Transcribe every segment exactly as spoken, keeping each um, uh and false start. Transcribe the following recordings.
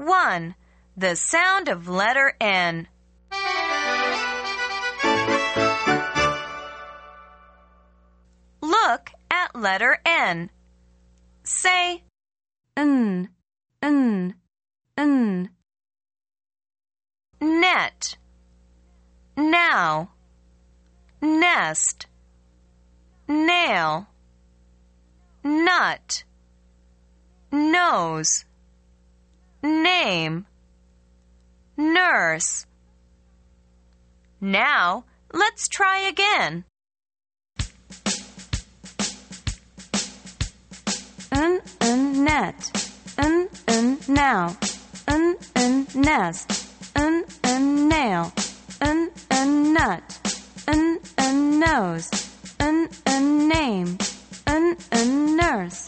one. The sound of letter N. Look at letter N. Say N, N, N. Net, now, nest, nail, nut, nose, name, nurse. Now, let's try again. N, N, net, N, N, now, N, N, nest, N, N, nail, N, N, nut, N, N, nose, N, N, name, N, N, nurse.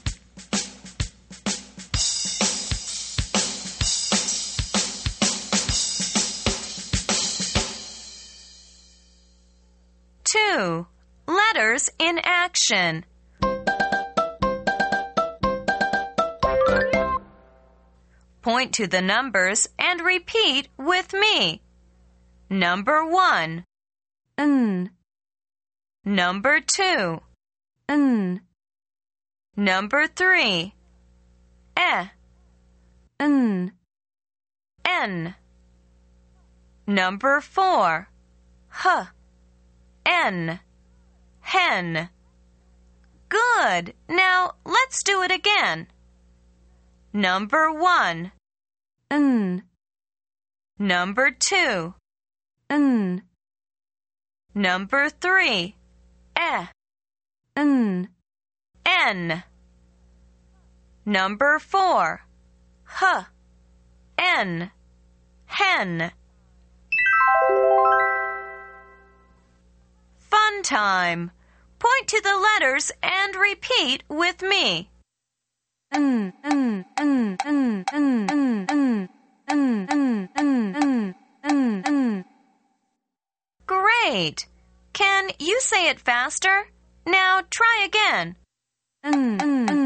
Two. Letters in action. Point to the numbers and repeat with me. Number one. N, Number two. N, Number three. E. N, N. Number four. H. N. Hen. Good. Now let's do it again. Number one. N, Number two. N, Number three. E. N, N. Number four. H. N. Hen. Fun time. Point to the letters and repeat with me. N, N, N, N, N, N, N, N, N, N, N, N, N. Great! Can you say it faster? Now try again. N, N,